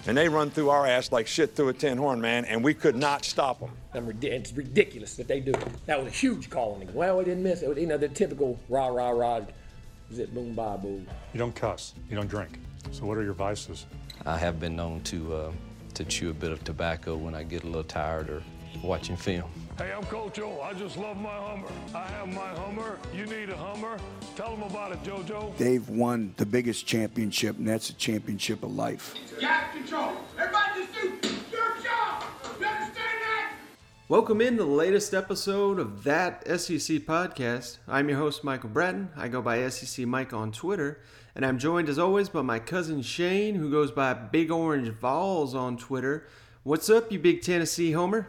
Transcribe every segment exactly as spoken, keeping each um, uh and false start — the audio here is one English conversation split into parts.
and they run through our ass like shit through a tin horn, man, and we could not stop them. It's ridiculous that they do it. That was a huge call on him. Well, we didn't miss it. You know, the typical rah, rah, rah, zip, boom, bye, boo. You don't cuss. You don't drink. So what are your vices? I have been known to uh, to chew a bit of tobacco when I get a little tired or watching film. Hey, I'm Coach O. I just love my Hummer. I have my Hummer. You need a Hummer. Tell them about it, JoJo. They've won the biggest championship, and that's a championship of life. Gas control. Everybody just do your job. You understand that? Welcome in to the latest episode of That S E C Podcast. I'm your host, Michael Bratton. I go by S E C Mike on Twitter. And I'm joined, as always, by my cousin Shane, who goes by Big Orange Vols on Twitter. What's up, you big Tennessee homer?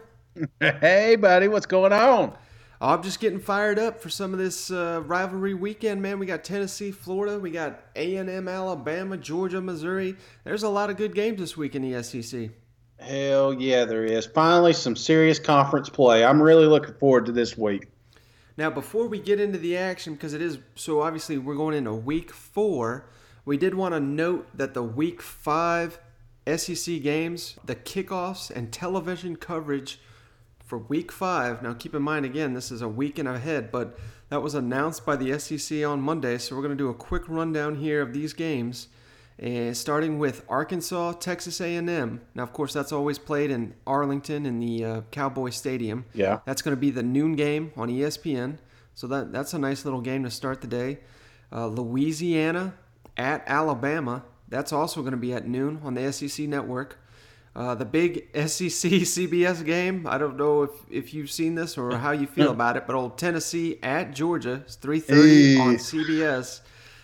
Hey, buddy, what's going on? Oh, I'm just getting fired up for some of this uh, rivalry weekend, man. We got Tennessee, Florida. We got A and M, Alabama, Georgia, Missouri. There's a lot of good games this week in the S E C. Hell yeah, there is. Finally, some serious conference play. I'm really looking forward to this week. Now, before we get into the action, because it is, so obviously we're going into week four, we did want to note that the week five S E C games, the kickoffs and television coverage for week five, now keep in mind, again, this is a week and ahead, but that was announced by the S E C on Monday, so we're going to do a quick rundown here of these games, and starting with Arkansas, Texas A and M. Now, of course, that's always played in Arlington in the uh, Cowboy Stadium. Yeah. That's going to be the noon game on E S P N, so that that's a nice little game to start the day. Uh, Louisiana at Alabama, that's also going to be at noon on the S E C Network. Uh, the big S E C C B S game, I don't know if, if you've seen this or how you feel about it, but old Tennessee at Georgia, it's three thirty on C B S.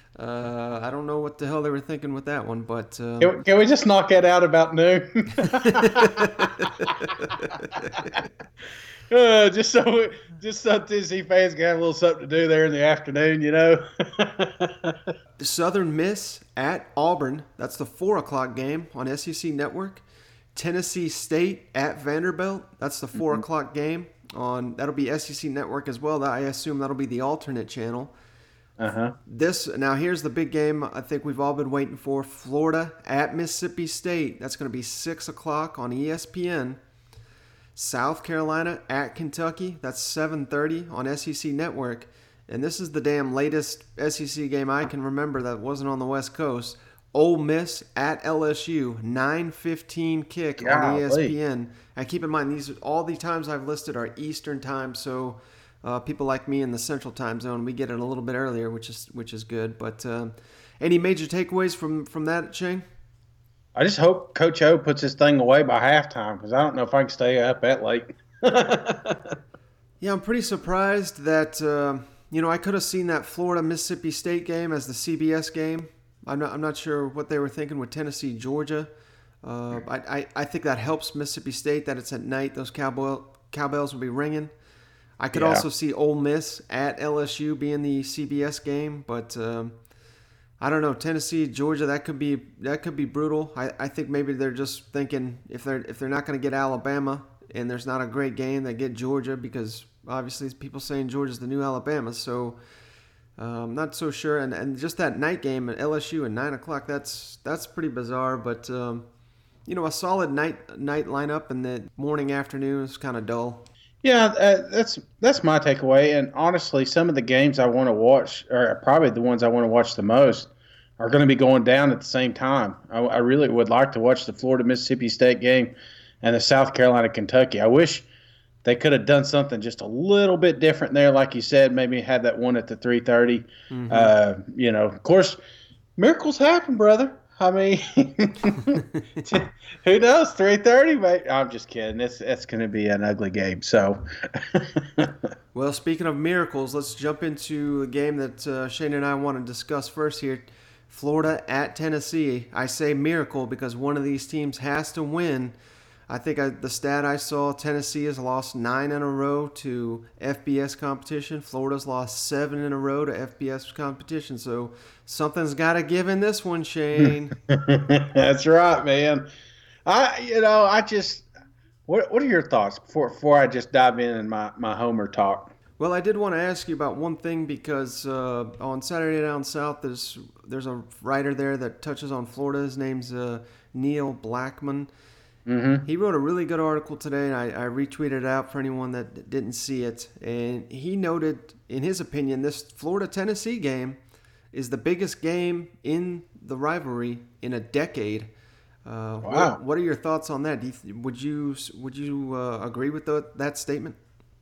Uh, I don't know what the hell they were thinking with that one, but... Um, can, can we just knock that out about noon? uh, just so just so Tennessee fans can have a little something to do there in the afternoon, you know? Southern Miss at Auburn, that's the four o'clock game on S E C Network. Tennessee State at Vanderbilt, that's the four mm-hmm. o'clock game. on That'll be S E C Network as well. I assume that'll be the alternate channel. Uh-huh. This now here's the big game I think we've all been waiting for. Florida at Mississippi State. That's going to be six o'clock on E S P N. South Carolina at Kentucky. That's seven thirty on S E C Network. And this is the damn latest S E C game I can remember that wasn't on the West Coast. Ole Miss at L S U. nine fifteen kick Golly. on E S P N. And keep in mind, these all the times I've listed are Eastern time, so... Uh, people like me in the Central Time Zone, we get it a little bit earlier, which is which is good. But uh, any major takeaways from, from that, Shane? I just hope Coach O puts this thing away by halftime because I don't know if I can stay up that late. Yeah, I'm pretty surprised that, uh, you know, I could have seen that Florida-Mississippi State game as the C B S game. I'm not, I'm not sure what they were thinking with Tennessee-Georgia. Uh, I, I, I think that helps Mississippi State that it's at night. Those cowbell, cowbells will be ringing. I could yeah. also see Ole Miss at L S U being the C B S game, but um, I don't know. Tennessee, Georgia, that could be that could be brutal. I, I think maybe they're just thinking if they're if they're not going to get Alabama and there's not a great game, they get Georgia because obviously people saying Georgia's the new Alabama. So I'm um, not so sure. And and just that night game at L S U at nine o'clock, that's that's pretty bizarre. But um, you know, a solid night night lineup and the morning afternoon is kind of dull. Yeah, uh, that's that's my takeaway. And honestly, some of the games I want to watch, or probably the ones I want to watch the most, are going to be going down at the same time. I, I really would like to watch the Florida-Mississippi State game and the South Carolina-Kentucky. I wish they could have done something just a little bit different there, like you said. Maybe had that one at the three thirty. Mm-hmm. Uh, you know, of course, miracles happen, brother. I mean, who knows? three thirty, mate. I'm just kidding. It's it's going to be an ugly game. So, well, speaking of miracles, let's jump into a game that uh, Shane and I want to discuss first here. Florida at Tennessee. I say miracle because one of these teams has to win. I think I, the stat I saw, Tennessee has lost nine in a row to F B S competition. Florida's lost seven in a row to F B S competition. So something's got to give in this one, Shane. That's right, man. I, you know, I just, what what are your thoughts before before I just dive in and my, my homer talk? Well, I did want to ask you about one thing because uh, on Saturday Down South, there's there's a writer there that touches on Florida. His name's uh, Neil Blackman. Mm-hmm. He wrote a really good article today, and I, I retweeted it out for anyone that didn't see it. And he noted, in his opinion, this Florida-Tennessee game is the biggest game in the rivalry in a decade. Uh, wow. What, what are your thoughts on that? Do you th- would you would you uh, agree with the, that statement?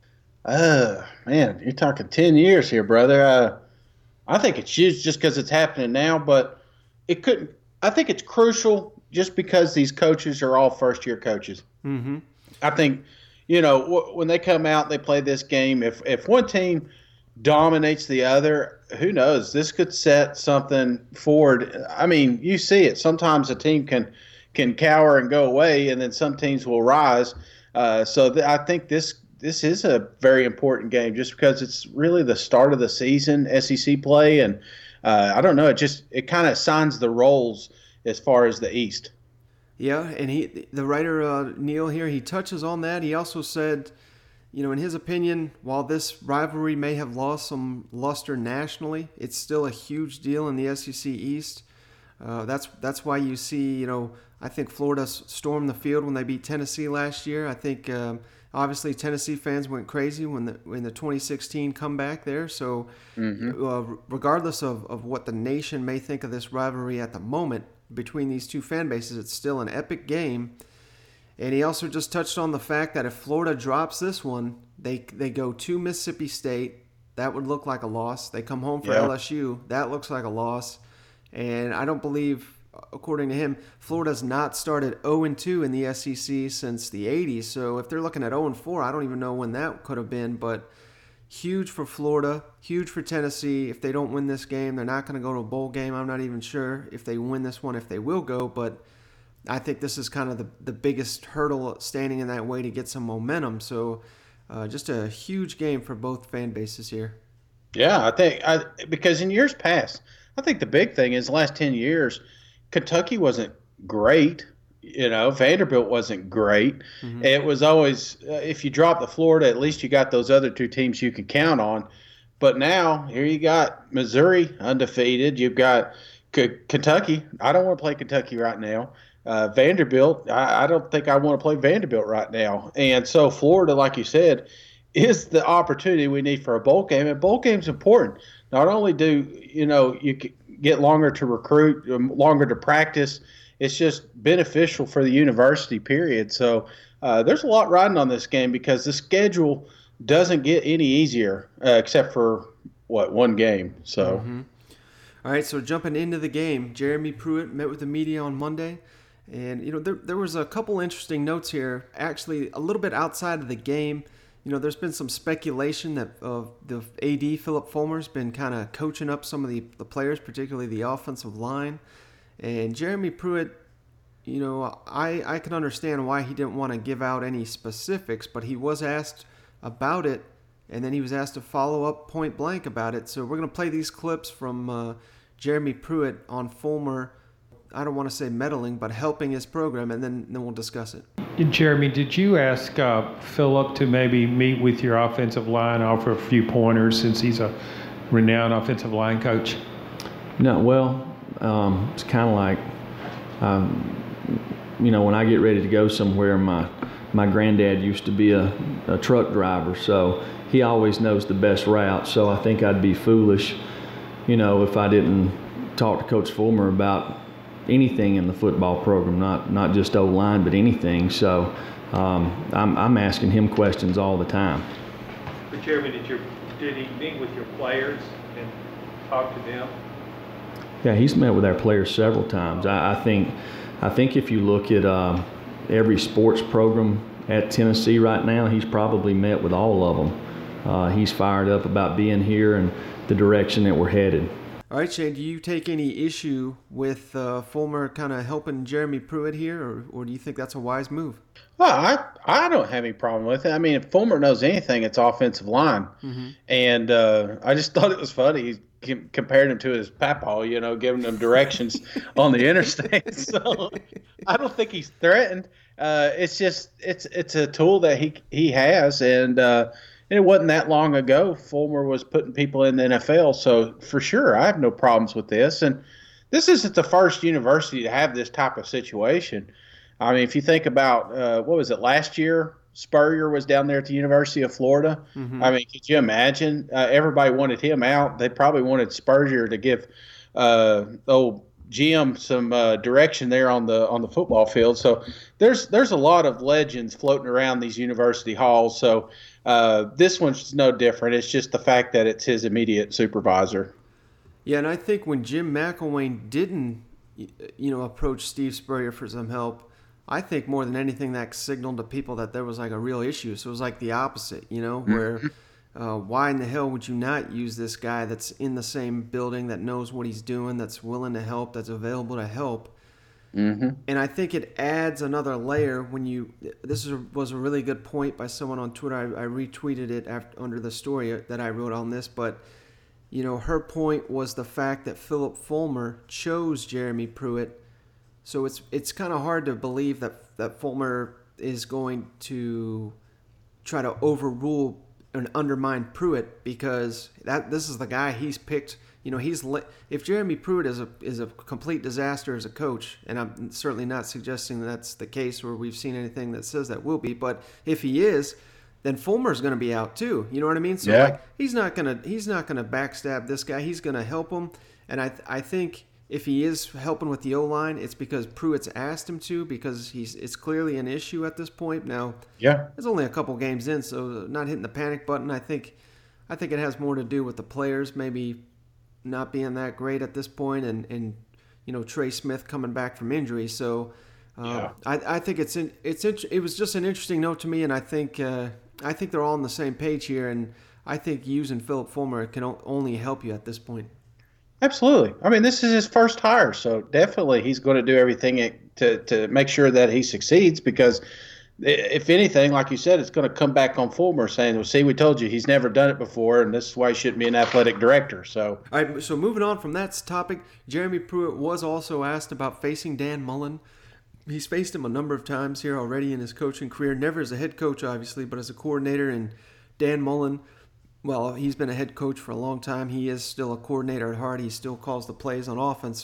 Uh, man, you're talking ten years here, brother. Uh, I think it's huge just because it's happening now, but it couldn't. I think it's crucial just because these coaches are all first-year coaches. Mm-hmm. I think, you know, w- when they come out, they play this game. If if one team dominates the other, who knows? This could set something forward. I mean, you see it. Sometimes a team can can cower and go away, and then some teams will rise. Uh, so th- I think this this is a very important game just because it's really the start of the season, S E C play, and uh, I don't know. It just it kind of assigns the roles as far as the East. Yeah, and he, the writer uh, Neil here, he touches on that. He also said, you know, in his opinion, while this rivalry may have lost some luster nationally, it's still a huge deal in the S E C East. Uh, that's that's why you see, you know, I think Florida stormed the field when they beat Tennessee last year. I think um, obviously Tennessee fans went crazy when the when the twenty sixteen comeback there. So Mm-hmm. uh, regardless of, of what the nation may think of this rivalry at the moment, between these two fan bases, it's still an epic game. And he also just touched on the fact that if Florida drops this one, they they go to Mississippi State. That would look like a loss. They come home for Yeah. L S U. That looks like a loss. And I don't believe, according to him, Florida's not started oh and two in the S E C since the eighties. So if they're looking at oh and four, I don't even know when that could have been. But huge for Florida, huge for Tennessee. If they don't win this game, they're not going to go to a bowl game. I'm not even sure if they win this one, if they will go. But I think this is kind of the, the biggest hurdle standing in that way to get some momentum. So uh, just a huge game for both fan bases here. Yeah, I think I, because in years past, I think the big thing is the last ten years, Kentucky wasn't great. You know, Vanderbilt wasn't great. Mm-hmm. It was always, uh, if you drop the Florida, at least you got those other two teams you can count on. But now, here you got Missouri undefeated. You've got K- Kentucky. I don't want to play Kentucky right now. Uh, Vanderbilt, I, I don't think I want to play Vanderbilt right now. And so Florida, like you said, is the opportunity we need for a bowl game. And bowl game's important. Not only do, you know, you get longer to recruit, longer to practice, it's just beneficial for the university, period. So uh, there's a lot riding on this game because the schedule doesn't get any easier uh, except for, what, one game. So, mm-hmm. All right, so jumping into the game, Jeremy Pruitt met with the media on Monday. And, you know, there, there was a couple interesting notes here, actually a little bit outside of the game. You know, there's been some speculation that uh, the A D, Philip Fulmer's been kind of coaching up some of the, the players, particularly the offensive line. And Jeremy Pruitt, you know, I, I can understand why he didn't want to give out any specifics, but he was asked about it, and then he was asked to follow up point blank about it. So we're going to play these clips from uh, Jeremy Pruitt on Fulmer, I don't want to say meddling, but helping his program, and then, then we'll discuss it. Jeremy, did you ask uh, Philip to maybe meet with your offensive line, offer a few pointers since he's a renowned offensive line coach? No, well, um, it's kind of like, um, you know, when I get ready to go somewhere, my my granddad used to be a, a truck driver, so he always knows the best route. So I think I'd be foolish, you know, if I didn't talk to Coach Fulmer about anything in the football program, not not just O-line, but anything. So um, I'm, I'm asking him questions all the time. But Jeremy, did, your, did he meet with your players and talk to them? Yeah, he's met with our players several times. I, I think I think if you look at uh, every sports program at Tennessee right now, he's probably met with all of them. Uh, he's fired up about being here and the direction that we're headed. All right, Shane, do you take any issue with uh, Fulmer kind of helping Jeremy Pruitt here, or, or do you think that's a wise move? Well, I, I don't have any problem with it. I mean, if Fulmer knows anything, it's offensive line. Mm-hmm. And uh, I just thought it was funny. He compared him to his papa, you know, giving him directions on the interstate. So I don't think he's threatened. Uh, it's just it's it's a tool that he he has, and uh, And it wasn't that long ago Fulmer was putting people in the N F L. So for sure, I have no problems with this. And this isn't the first university to have this type of situation. I mean, if you think about, uh, what was it, last year? Spurrier was down there at the University of Florida. Mm-hmm. I mean, could you imagine? Uh, everybody wanted him out. They probably wanted Spurrier to give uh, old Jim some uh, direction there on the on the football field. So there's there's a lot of legends floating around these university halls. So uh, this one's no different. It's just the fact that it's his immediate supervisor. Yeah, and I think when Jim McElwain didn't, you know, approach Steve Spurrier for some help, I think more than anything that signaled to people that there was like a real issue. So it was like the opposite, you know, where uh, why in the hell would you not use this guy that's in the same building, that knows what he's doing, that's willing to help, that's available to help? Mm-hmm. And I think it adds another layer when you – this is a, was a really good point by someone on Twitter. I, I retweeted it after, under the story that I wrote on this. But, you know, her point was the fact that Philip Fulmer chose Jeremy Pruitt. So it's it's kind of hard to believe that, that Fulmer is going to try to overrule and undermine Pruitt, because that this is the guy he's picked. You know, he's if Jeremy Pruitt is a is a complete disaster as a coach, and I'm certainly not suggesting that's the case or we've seen anything that says that will be, but if he is, then Fulmer's going to be out too. You know what I mean? So yeah. like he's not gonna he's not gonna backstab this guy. He's going to help him, and I I think if he is helping with the O-line, it's because Pruitt's asked him to, because he's it's clearly an issue at this point. Now, yeah, there's only a couple games in, so not hitting the panic button. I think I think it has more to do with the players maybe not being that great at this point, and, and you know, Trey Smith coming back from injury. So uh, yeah. I, I think it's in, it's in, it was just an interesting note to me, and I think uh, I think they're all on the same page here, and I think using Philip Fulmer can only help you at this point. Absolutely. I mean, this is his first hire, so definitely he's going to do everything to to make sure that he succeeds, because if anything, like you said, it's going to come back on Fulmer saying, well, see, we told you he's never done it before, and this is why he shouldn't be an athletic director. So, all right, so moving on from that topic, Jeremy Pruitt was also asked about facing Dan Mullen. He's faced him a number of times here already in his coaching career, never as a head coach, obviously, but as a coordinator. And Dan Mullen, well, he's been a head coach for a long time. He is still a coordinator at heart. He still calls the plays on offense.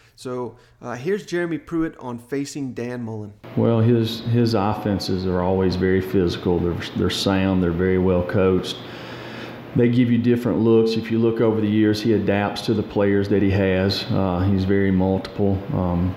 So uh, here's Jeremy Pruitt on facing Dan Mullen. Well, his his offenses are always very physical. They're they're sound. They're very well coached. They give you different looks. If you look over the years, he adapts to the players that he has. Uh, he's very multiple. Um,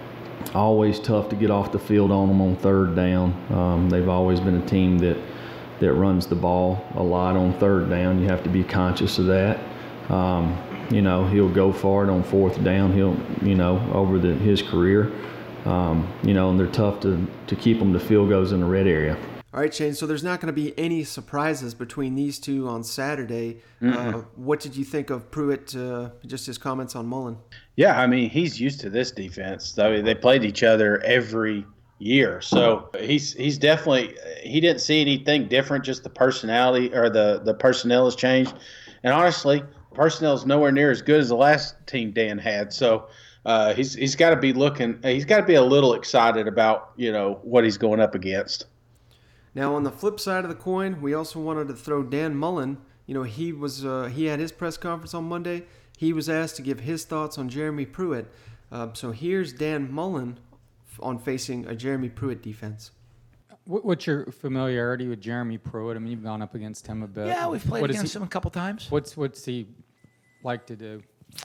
always tough to get off the field on them on third down. Um, they've always been a team that that runs the ball a lot on third down. You have to be conscious of that. Um, You know, he'll go for it on fourth down. He'll, you know, over the, his career, um, you know, and they're tough to, to keep them to field goals in the red area. All right, Shane, so there's not going to be any surprises between these two on Saturday. Mm-hmm. Uh, what did you think of Pruitt, uh, just his comments on Mullen? Yeah, I mean, he's used to this defense. I mean, they played each other every year. So he's he's definitely – he didn't see anything different, just the personality or the, the personnel has changed. And honestly – personnel is nowhere near as good as the last team Dan had, so uh, he's he's got to be looking. He's got to be a little excited about you know what he's going up against. Now, on the flip side of the coin, we also wanted to throw Dan Mullen. You know, he was uh, he had his press conference on Monday. He was asked to give his thoughts on Jeremy Pruitt. Uh, so here's Dan Mullen on facing a Jeremy Pruitt defense. What's your familiarity with Jeremy Pruitt? I mean, you've gone up against him a bit. Yeah, we've played what against he, him a couple times. What's what's he like to do?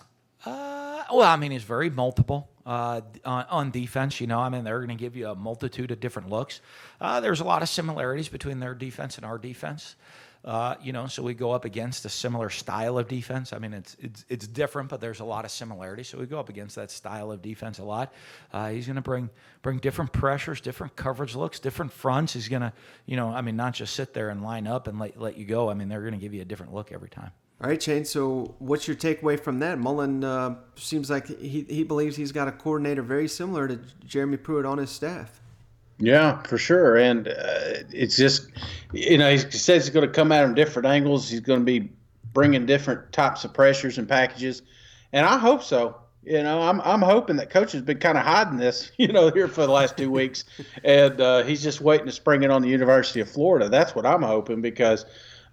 Uh, well, I mean, he's very multiple uh, on, on defense. You know, I mean, they're going to give you a multitude of different looks. Uh, there's a lot of similarities between their defense and our defense. Uh, you know, so we go up against a similar style of defense. I mean, it's it's it's different, but there's a lot of similarities. So we go up against that style of defense a lot. Uh, he's going to bring bring different pressures, different coverage looks, different fronts. He's going to, you know, I mean, not just sit there and line up and let let you go. I mean, they're going to give you a different look every time. All right, Shane. So what's your takeaway from that? Mullen uh, seems like he he believes he's got a coordinator very similar to Jeremy Pruitt on his staff. Yeah, for sure. And uh, it's just, you know, he says he's going to come at them different angles. He's going to be bringing different types of pressures and packages. And I hope so. You know, I'm I'm hoping that coach has been kind of hiding this, you know, here for the last two weeks. And uh, he's just waiting to spring it on the University of Florida. That's what I'm hoping, because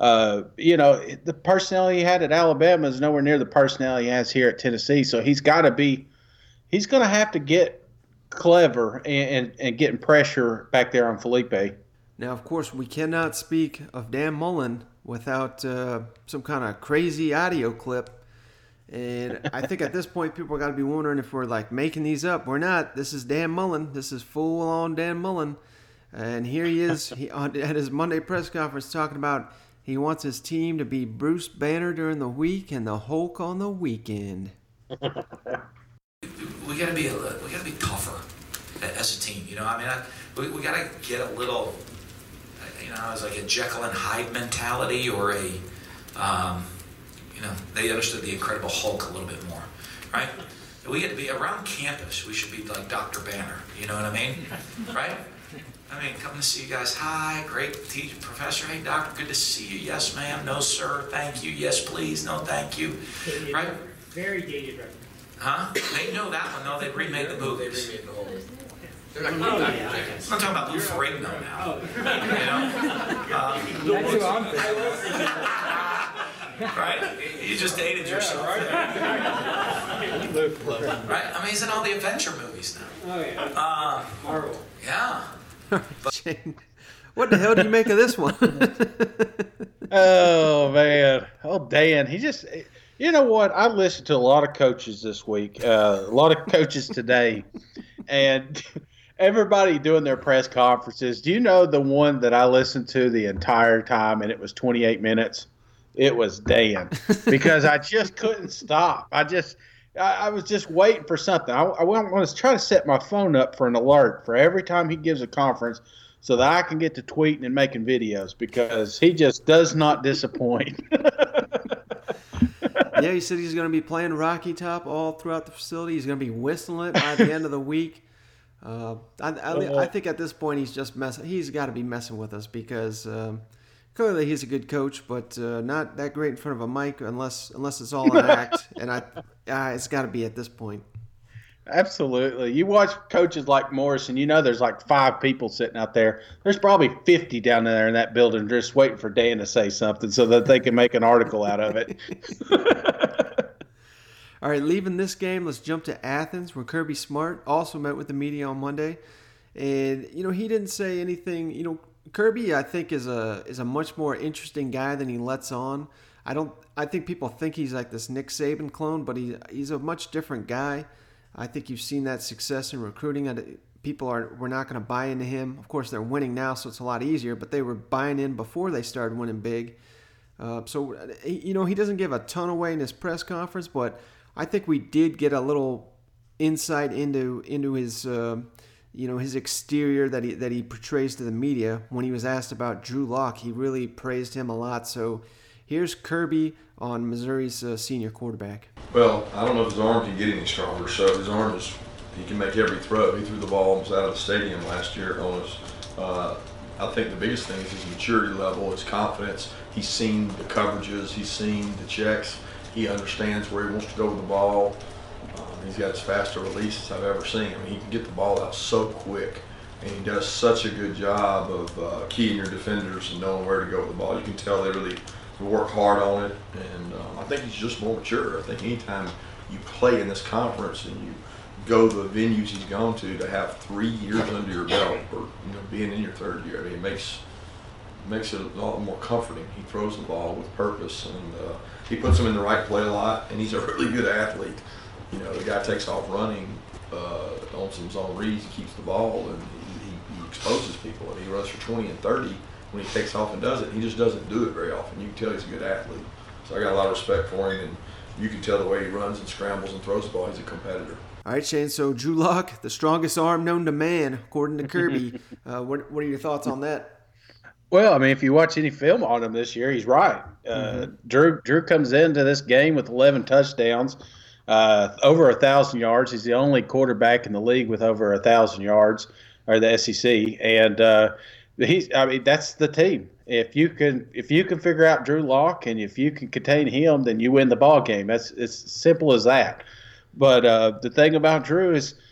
Uh, you know, the personnel he had at Alabama is nowhere near the personnel he has here at Tennessee. So he's got to be, he's going to have to get clever and, and, and getting pressure back there on Felipe. Now, of course, we cannot speak of Dan Mullen without uh, some kind of crazy audio clip. And I think at this point, people are got to be wondering if we're like making these up. We're not. This is Dan Mullen. This is full on Dan Mullen. And here he is he, on, at his Monday press conference talking about he wants his team to be Bruce Banner during the week and the Hulk on the weekend. We got to be a, we got to be tougher as a team. You know, I mean, I, we we got to get a little, you know, it's like a Jekyll and Hyde mentality, or a, um, you know, they understood the Incredible Hulk a little bit more, right? We got to be around campus. We should be like Doctor Banner. You know what I mean, right? I mean, coming to see you guys. Hi, great teacher, professor. Hey, doctor, good to see you. Yes, ma'am. No, sir. Thank you. Yes, please. No, thank you. Right? Very dated reference. Huh? They know that one. No, they remade the movies. They remade the whole. They're like, oh, yeah. I'm talking about Lou Ferrigno now. Oh. You know? Um, That's who I'm thinking. Right? You just dated yourself. Right? Right? I mean, he's in all the adventure movies now. Oh, yeah. Uh, Marvel. Yeah. Shane, what the hell do you make of this one? Oh, man. Oh, Dan. He just, you know what? I listened to a lot of coaches this week, uh, a lot of coaches today, and everybody doing their press conferences. Do you know the one that I listened to the entire time, and it was twenty-eight minutes? It was Dan, because I just couldn't stop. I just, I, I was just waiting for something. I, I want to try to set my phone up for an alert for every time he gives a conference, so that I can get to tweeting and making videos, because he just does not disappoint. Yeah, he said he's going to be playing Rocky Top all throughout the facility. He's going to be whistling it by the end of the week. Uh, I, I, I think at this point he's just messing. He's got to be messing with us, because um, clearly he's a good coach, but uh, not that great in front of a mic unless unless it's all an act. And I, uh, it's got to be at this point. Absolutely. You watch coaches like Morrison, you know there's like five people sitting out there. There's probably fifty down there in that building just waiting for Dan to say something so that they can make an article out of it. All right, leaving this game, let's jump to Athens, where Kirby Smart also met with the media on Monday. And, you know, he didn't say anything. You know, Kirby, I think, is a is a much more interesting guy than he lets on. I don't I think people think he's like this Nick Saban clone, but he he's a much different guy. I think you've seen that success in recruiting. People are we're not going to buy into him. Of course, they're winning now, so it's a lot easier. But they were buying in before they started winning big. Uh, so you know he doesn't give a ton away in his press conference, but I think we did get a little insight into into his uh, you know his exterior that he that he portrays to the media. When he was asked about Drew Lock, he really praised him a lot. So here's Kirby on Missouri's uh, senior quarterback. Well, I don't know if his arm can get any stronger. So his arm is, he can make every throw. He threw the ball almost out of the stadium last year on us. Uh, I think the biggest thing is his maturity level, his confidence. He's seen the coverages, he's seen the checks. He understands where he wants to go with the ball. Um, he's got as fast a release as I've ever seen. I mean, he can get the ball out so quick, and he does such a good job of uh, keying your defenders and knowing where to go with the ball. You can tell they really work hard on it, and um, I think he's just more mature. I think anytime you play in this conference and you go to the venues he's gone to, to have three years under your belt, or you know, being in your third year, I mean, it makes makes it a lot more comforting. He throws the ball with purpose, and uh, he puts them in the right play a lot, and he's a really good athlete. You know, the guy takes off running uh, on some zone reads, he keeps the ball, and he, he, he exposes people, and he runs for twenty and thirty. When he takes off and does it, he just doesn't do it very often. You can tell he's a good athlete. So I got a lot of respect for him, and you can tell the way he runs and scrambles and throws the ball, he's a competitor. All right, Shane, so Drew Lock, the strongest arm known to man, according to Kirby. uh, what, what are your thoughts on that? Well, I mean, if you watch any film on him this year, he's right. Uh, mm-hmm. Drew Drew comes into this game with eleven touchdowns, uh, over one thousand yards. He's the only quarterback in the league with over one thousand yards, or the S E C. And uh, he's, I mean, that's the team. If you can, if you can figure out Drew Lock, and if you can contain him, then you win the ball game. That's it's simple as that. But uh, the thing about Drew is,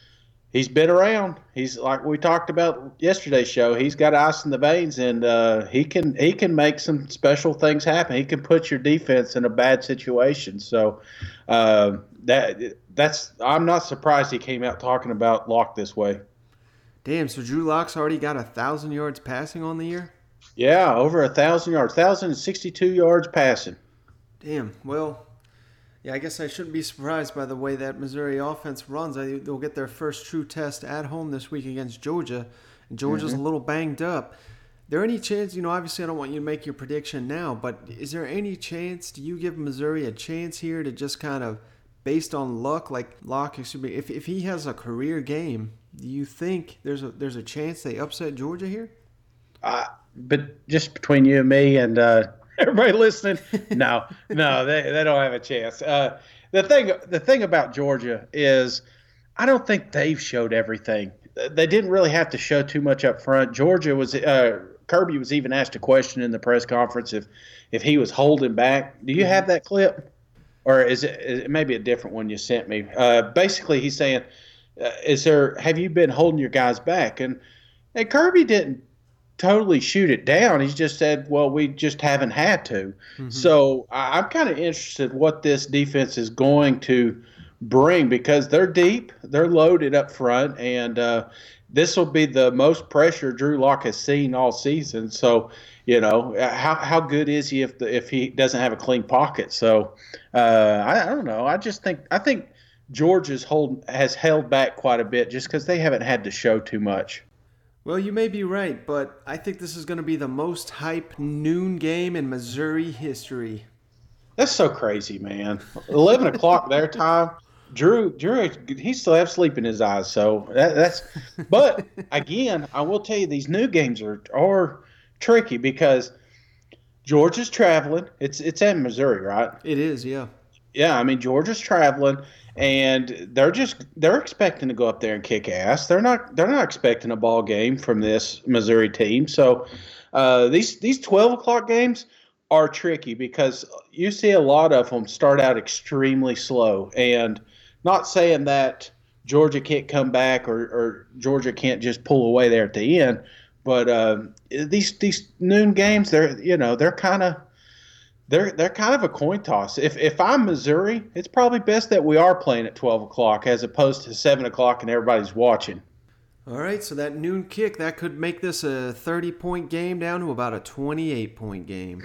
he's been around. He's like we talked about yesterday's show. He's got ice in the veins, and uh, he can he can make some special things happen. He can put your defense in a bad situation. So uh, that that's I'm not surprised he came out talking about Locke this way. Damn, so Drew Lock's already got a thousand yards passing on the year? Yeah, over a thousand yards, thousand and sixty-two yards passing. Damn. Well, yeah, I guess I shouldn't be surprised by the way that Missouri offense runs. I, they'll get their first true test at home this week against Georgia. And Georgia's Mm-hmm. a little banged up. There any chance, you know, obviously I don't want you to make your prediction now, but is there any chance, do you give Missouri a chance here to just kind of, based on luck, like Locke, excuse me, if, if he has a career game, do you think there's a there's a chance they upset Georgia here? Uh, but just between you and me and uh, everybody listening, no, no, they, they don't have a chance. Uh, the thing the thing about Georgia is I don't think they've showed everything. They didn't really have to show too much up front. Georgia was uh, Kirby was even asked a question in the press conference if if he was holding back. Do you have that clip, or is it, is it maybe a different one you sent me? Uh, basically, he's saying, uh, "Is there have you been holding your guys back?" And and Kirby didn't totally shoot it down. He just said, well, we just haven't had to. Mm-hmm. So I, I'm kind of interested what this defense is going to bring because they're deep, they're loaded up front, and uh, this will be the most pressure Drew Lock has seen all season. So, you know, how how good is he if the, if he doesn't have a clean pocket? So uh, I, I don't know. I just think I think Georgia's hold has held back quite a bit just because they haven't had to show too much. Well, you may be right, but I think this is going to be the most hype noon game in Missouri history. That's so crazy, man. Eleven o'clock their time. Drew, Drew, he still has sleep in his eyes. So that, that's. But again, I will tell you, these new games are are tricky because Georgia's traveling. It's it's in Missouri, right? It is, yeah. Yeah, I mean Georgia's traveling. And they're just they're expecting to go up there and kick ass. They're not they're not expecting a ball game from this Missouri team. So uh, these these twelve o'clock games are tricky because you see a lot of them start out extremely slow. And not saying that Georgia can't come back or, or Georgia can't just pull away there at the end, but uh, these these noon games they're you know they're kind of. They're they're kind of a coin toss. If if I'm Missouri, it's probably best that we are playing at twelve o'clock as opposed to seven o'clock and everybody's watching. All right, so that noon kick, that could make this a thirty-point game down to about a twenty-eight-point game.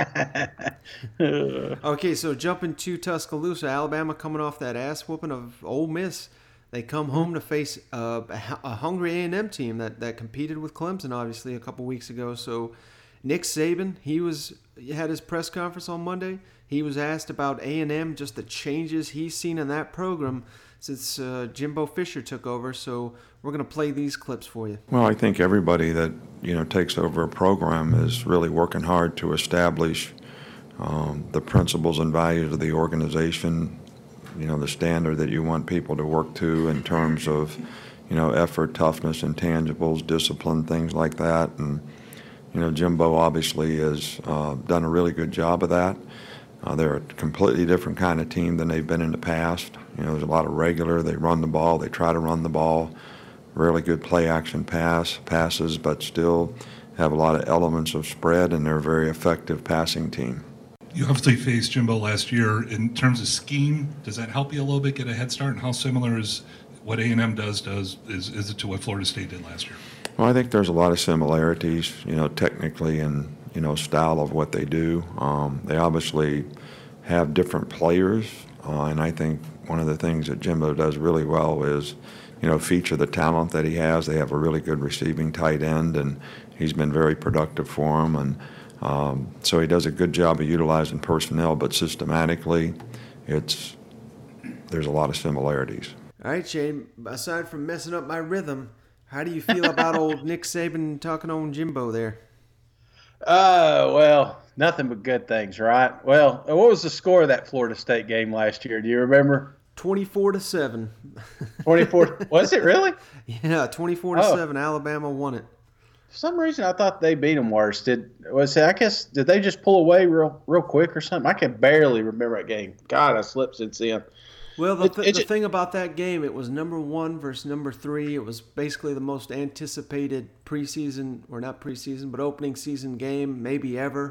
Okay, so jumping to Tuscaloosa, Alabama coming off that ass-whooping of Ole Miss. They come home to face uh, a hungry A and M team that, that competed with Clemson, obviously, a couple weeks ago. So Nick Saban, he was had his press conference on Monday. He was asked about A and M, just the changes he's seen in that program since uh, Jimbo Fisher took over. So we're going to play these clips for you. Well, I think everybody that, you know, takes over a program is really working hard to establish um, the principles and values of the organization, you know, the standard that you want people to work to in terms of, you know, effort, toughness, intangibles, discipline, things like that. And you know, Jimbo obviously has uh, done a really good job of that. Uh, they're a completely different kind of team than they've been in the past. You know, there's a lot of regular. They run the ball. They try to run the ball. Really good play-action pass passes, but still have a lot of elements of spread, and they're a very effective passing team. You obviously faced Jimbo last year. In terms of scheme, does that help you a little bit get a head start? And how similar is what A and M does does is, is it to what Florida State did last year? Well, I think there's a lot of similarities, you know, technically and, you know, style of what they do. Um, they obviously have different players, uh, and I think one of the things that Jimbo does really well is, you know, feature the talent that he has. They have a really good receiving tight end, and he's been very productive for them. And um, so he does a good job of utilizing personnel, but systematically, it's there's a lot of similarities. All right, Shane, aside from messing up my rhythm, how do you feel about old Nick Saban talking on Jimbo there? Uh, well, nothing but good things, right? Well, what was the score of that Florida State game last year? Do you remember? twenty-four to seven. twenty-four Was it really? Yeah, twenty-four to seven. Alabama won it. For some reason, I thought they beat them worse. Did was it, I guess did they just pull away real real quick or something? I can barely remember that game. God, I slept since then. Well, the, It- th- it the ju- thing about that game, it was number one versus number three. It was basically the most anticipated preseason, or not preseason, but opening season game maybe ever.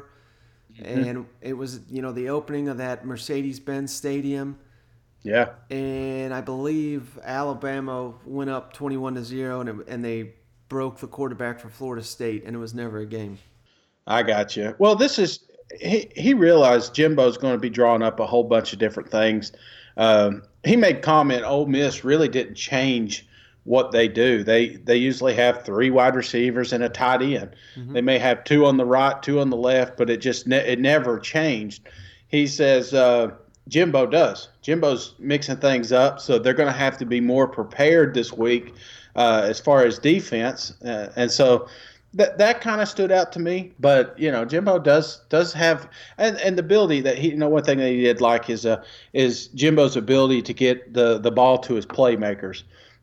And it was, you know, the opening of that Mercedes-Benz Stadium. Yeah. And I believe Alabama went up twenty-one to zero, and, it, and they broke the quarterback for Florida State, and it was never a game. I got you. Well, this is he. He realized Jimbo's going to be drawing up a whole bunch of different things. Um, he made comment. Ole Miss really didn't change what they do. They they usually have three wide receivers and a tight end. Mm-hmm. They may have two on the right, two on the left, but it just ne- it never changed. He says uh, Jimbo does. Jimbo's mixing things up, so they're going to have to be more prepared this week uh, as far as defense, uh, and so. That that kind of stood out to me, but you know Jimbo does does have and, and the ability that he you know one thing that he did like is uh is Jimbo's ability to get the the ball to his playmakers.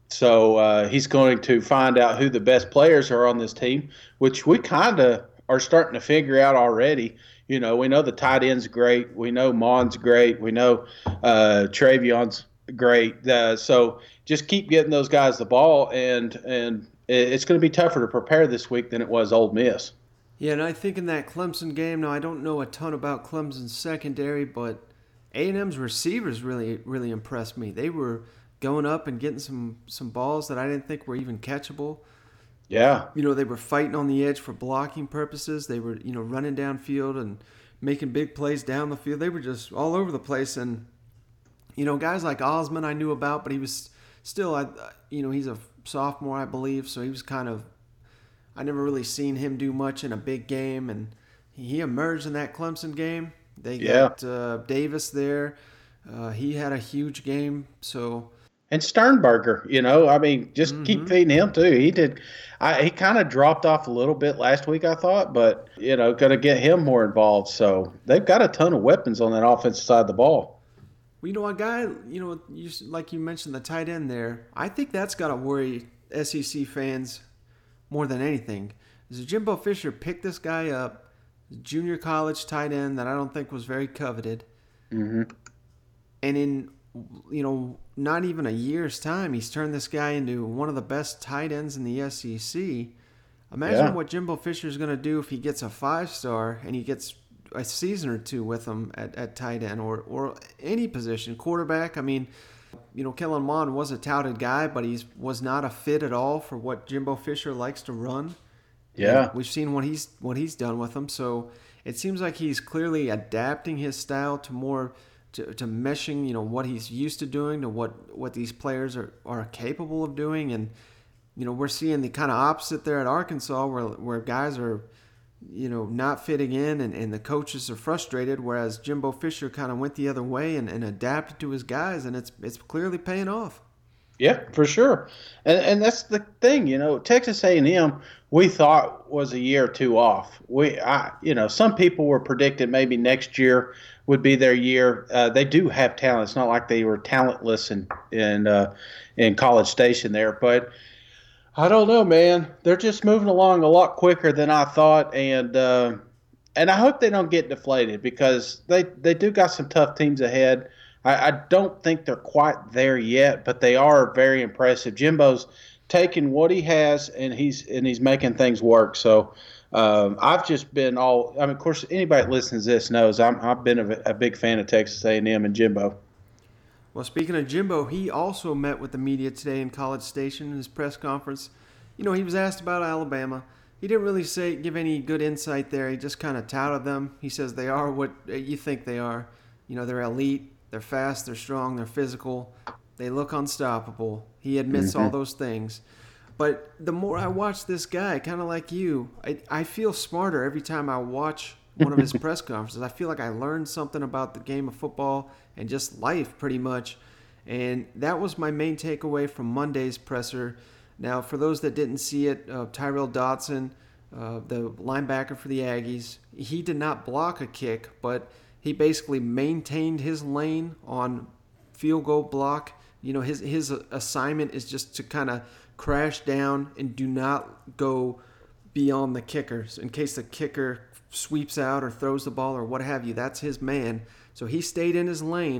So uh, he's going to find out who the best players are on this team, which we kind of are starting to figure out already. You know, we know the tight end's great, we know Mon's great, we know uh, Travion's great. Uh, so just keep getting those guys the ball, and and. It's going to be tougher to prepare this week than it was Ole Miss. Yeah, and I think in that Clemson game, now I don't know a ton about Clemson's secondary, but A and M's receivers really, really impressed me. They were going up and getting some, some balls that I didn't think were even catchable. Yeah. You know, they were fighting on the edge for blocking purposes. They were, you know, running downfield and making big plays down the field. They were just all over the place. And, you know, guys like Osman I knew about, but he was still, I, you know, he's a sophomore, I believe, so he was kind of, I never really seen him do much in a big game, and he emerged in that Clemson game. They Yeah. got uh, Davis there. Uh, he had a huge game, so. And Sternberger, you know, I mean, just Mm-hmm. keep feeding him too. He did, I, he kind of dropped off a little bit last week, I thought, but you know, going to get him more involved. So they've got a ton of weapons on that offensive side of the ball. Well, you know, a guy, you know, you, like you mentioned, the tight end there, I think that's got to worry S E C fans more than anything. Is Jimbo Fisher picked this guy up, junior college tight end that I don't think was very coveted. Mm-hmm. And in, you know, not even a year's time, he's turned this guy into one of the best tight ends in the S E C. Imagine Yeah. what Jimbo Fisher's going to do if he gets a five-star and he gets a season or two with him at, at tight end or, or any position, quarterback. I mean, you know, Kellen Mond was a touted guy, but he was not a fit at all for what Jimbo Fisher likes to run. Yeah. And we've seen what he's what he's done with him. So it seems like he's clearly adapting his style to more to, to meshing, you know, what he's used to doing to what, what these players are, are capable of doing. And, you know, we're seeing the kind of opposite there at Arkansas where where guys are, you know, not fitting in and, and the coaches are frustrated, whereas Jimbo Fisher kind of went the other way and, and adapted to his guys, and it's it's clearly paying off. Yeah, for sure. And and that's the thing, you know, Texas A and M we thought was a year or two off. We I you know, some people were predicted maybe next year would be their year. Uh, they do have talent. It's not like they were talentless in in uh, in College Station there, but I don't know, man. They're just moving along a lot quicker than I thought, and uh, and I hope they don't get deflated because they, they do got some tough teams ahead. I, I don't think they're quite there yet, but they are very impressive. Jimbo's taking what he has and he's and he's making things work. So um, I've just been all. I mean, of course, anybody that listens to this knows I'm I've been a, a big fan of Texas A and M and Jimbo. Well, speaking of Jimbo, he also met with the media today in College Station in his press conference. You know, he was asked about Alabama. He didn't really say give any good insight there. He just kind of touted them. He says they are what you think they are. You know, they're elite, they're fast, they're strong, they're physical, they look unstoppable. He admits Mm-hmm. all those things. But the more I watch this guy, kind of like you, I, I feel smarter every time I watch one of his press conferences. I feel like I learned something about the game of football and just life pretty much. And that was my main takeaway from Monday's presser. Now, for those that didn't see it, uh, Tyrell Dodson, uh, the linebacker for the Aggies, he did not block a kick, but he basically maintained his lane on field goal block. You know, his his assignment is just to kind of crash down and do not go beyond the kickers in case the kicker sweeps out or throws the ball or what have you. That's his man. So he stayed in his lane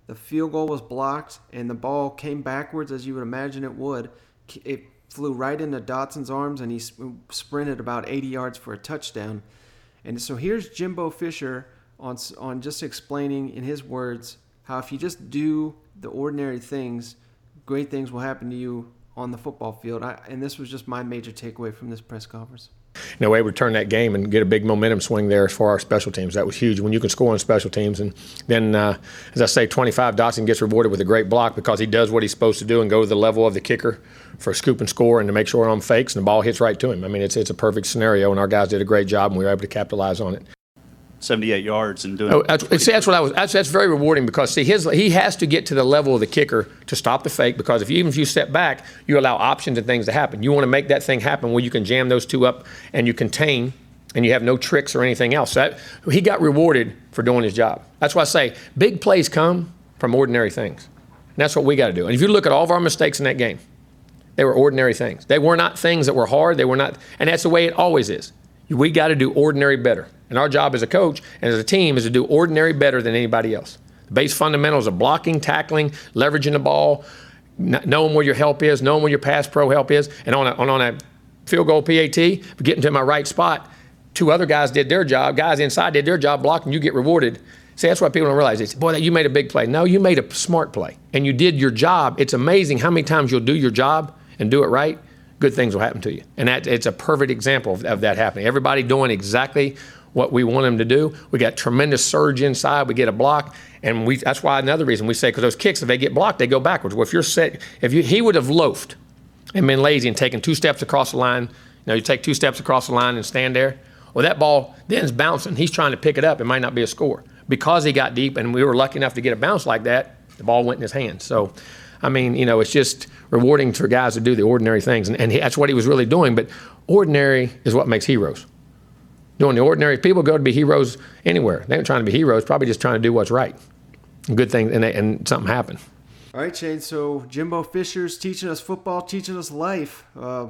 The field goal was blocked, and the ball came backwards as you would imagine it would. It flew right into Dotson's arms, and he sprinted about eighty yards for a touchdown. And so here's Jimbo Fisher on on just explaining in his words how if you just do the ordinary things, great things will happen to you on the football field. I, and this was just my major takeaway from this press conference. No way we turn that game and get a big momentum swing there for our special teams. That was huge when you can score on special teams. And then, uh, as I say, twenty-five, Dotson gets rewarded with a great block because he does what he's supposed to do and go to the level of the kicker for a scoop and score and to make sure on fakes, and the ball hits right to him. I mean, it's it's a perfect scenario, and our guys did a great job, and we were able to capitalize on it. seventy-eight yards and doing. Oh, that's, see, that's what I was. That's, that's very rewarding because see, his he has to get to the level of the kicker to stop the fake because if you, even if you step back, you allow options and things to happen. You want to make that thing happen where you can jam those two up and you contain and you have no tricks or anything else. So that, he got rewarded for doing his job. That's why I say big plays come from ordinary things, and that's what we got to do. And if you look at all of our mistakes in that game, they were ordinary things. They were not things that were hard. They were not, and that's the way it always is. We got to do ordinary better. And our job as a coach and as a team is to do ordinary better than anybody else. The base fundamentals of blocking, tackling, leveraging the ball, knowing where your help is, knowing where your pass pro help is. And on a, on, on a field goal P A T, getting to my right spot, two other guys did their job. Guys inside did their job blocking. You get rewarded. See, that's what people don't realize. They say, boy, you made a big play. No, you made a smart play. And you did your job. It's amazing how many times you'll do your job and do it right. Good things will happen to you. And that it's a perfect example of, of that happening. Everybody doing exactly what we want them to do. We got tremendous surge inside. We get a block, and we that's why another reason we say because those kicks, if they get blocked, they go backwards. Well, if you're set, if you he would have loafed and been lazy and taken two steps across the line. You know, you take two steps across the line and stand there. Well, that ball then is bouncing. He's trying to pick it up. It might not be a score because he got deep, and we were lucky enough to get a bounce like that. The ball went in his hand. So, I mean, you know, it's just rewarding for guys to do the ordinary things, and, and he, that's what he was really doing. But ordinary is what makes heroes. Doing the ordinary, people go to be heroes anywhere. They ain't trying to be heroes, probably just trying to do what's right. Good thing, and, they, and something happened. All right, Shane. So Jimbo Fisher's teaching us football, teaching us life. Uh,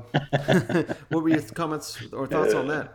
what were your comments or thoughts on that?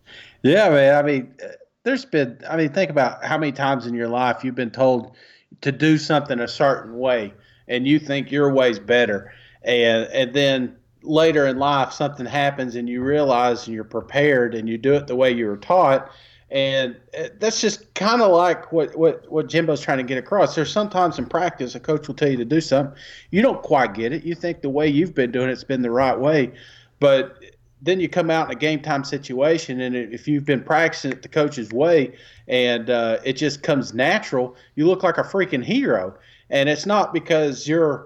Yeah, man. I mean, there's been. I mean, think about how many times in your life you've been told to do something a certain way, and you think your way's better, and and then later in life something happens and you realize and you're prepared and you do it the way you were taught. And that's just kind of like what, what, what Jimbo's trying to get across. There's sometimes in practice a coach will tell you to do something. You don't quite get it. You think the way you've been doing it's been the right way. But then you come out in a game time situation, and if you've been practicing it the coach's way and uh, it just comes natural, you look like a freaking hero. And it's not because you're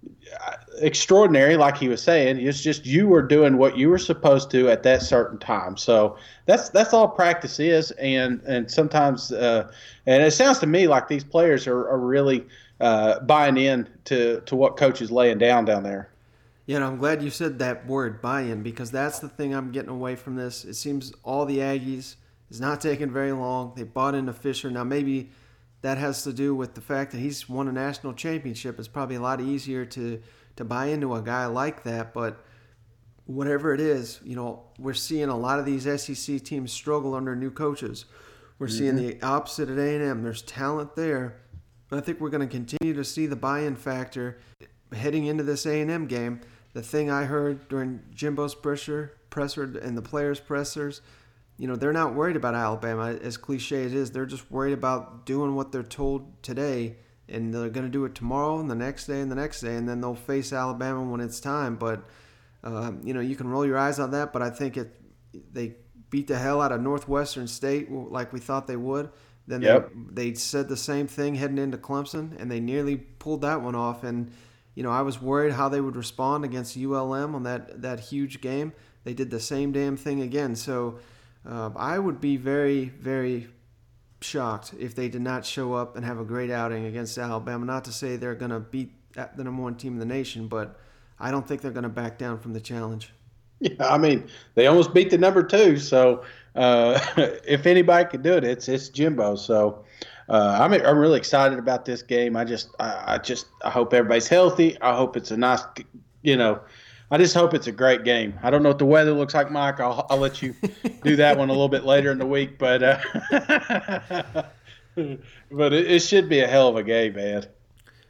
extraordinary, like he was saying. It's just you were doing what you were supposed to at that certain time. So that's that's all practice is, and and sometimes uh, and it sounds to me like these players are, are really uh, buying in to to what coach is laying down down there. Yeah, and I'm glad you said that word, buy-in, because that's the thing I'm getting away from this. It seems all the Aggies, it's not taking very long. They bought into Fisher. Now maybe that has to do with the fact that he's won a national championship. It's probably a lot easier to, to buy into a guy like that. But whatever it is, you know, we're seeing a lot of these S E C teams struggle under new coaches. We're mm-hmm. seeing the opposite at A and M. There's talent there. But I think we're going to continue to see the buy-in factor heading into this A and M game. The thing I heard during Jimbo's presser, presser and the players' pressers, you know, they're not worried about Alabama, as cliche as it is. They're just worried about doing what they're told today, and they're going to do it tomorrow and the next day and the next day, and then they'll face Alabama when it's time. But, uh, you know, you can roll your eyes on that, but I think it they beat the hell out of Northwestern State like we thought they would. Then yep. they, they said the same thing heading into Clemson, and they nearly pulled that one off. And, you know, I was worried how they would respond against U L M on that, that huge game. They did the same damn thing again. So, Uh, I would be very, very shocked if they did not show up and have a great outing against Alabama. Not to say they're going to beat the number one team in the nation, but I don't think they're going to back down from the challenge. Yeah, I mean, they almost beat the number two. So uh, if anybody could do it, it's it's Jimbo. So uh, I'm I'm really excited about this game. I just I, I just I hope everybody's healthy. I hope it's a nice, you know. I just hope it's a great game. I don't know what the weather looks like, Mike. I'll, I'll let you do that one a little bit later in the week, but uh, but it, it should be a hell of a game, man.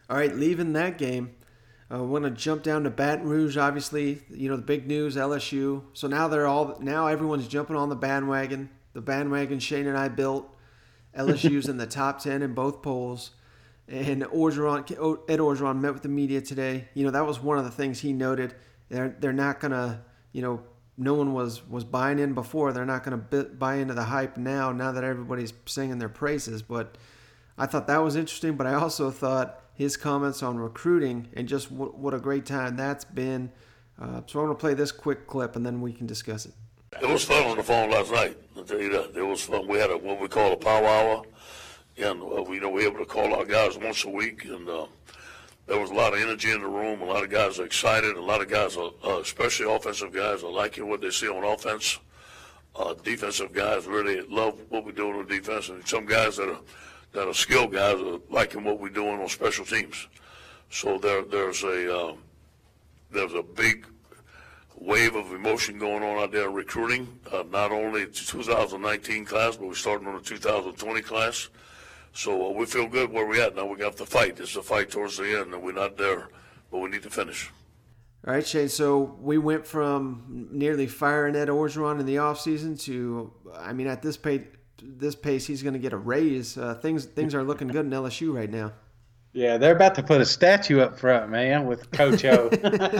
All right, leaving that game, uh, we're going to jump down to Baton Rouge, obviously. You know, the big news, L S U. So now they're all now everyone's jumping on the bandwagon. The bandwagon Shane and I built. L S U's in the top ten in both polls. And Orgeron, Ed Orgeron met with the media today. You know, that was one of the things he noted. They're they're not going to, you know, no one was, was buying in before. They're not going to buy into the hype now, now that everybody's singing their praises. But I thought that was interesting. But I also thought his comments on recruiting and just what, what a great time that's been. Uh, so I'm going to play this quick clip, and then we can discuss it. It was fun on the phone last night. I'll tell you that. It was fun. We had a, what we call a power hour. And uh, we, you know, we were able to call our guys once a week, and uh, there was a lot of energy in the room. A lot of guys are excited. A lot of guys, are, uh, especially offensive guys, are liking what they see on offense. Uh, defensive guys really love what we're doing on defense, and some guys that are that are skilled guys are liking what we're doing on special teams. So there, there's a uh, there's a big wave of emotion going on out there in recruiting. Uh, not only the two thousand nineteen class, but we're starting on the two thousand twenty class. So uh, we feel good where we're at now. We have to fight. It's a fight towards the end, and we're not there, but we need to finish. All right, Shane, so we went from nearly firing Ed Orgeron in the offseason to, I mean, at this pace, this pace he's going to get a raise. Uh, things things are looking good in L S U right now. Yeah, they're about to put a statue up front, man, with Coach O.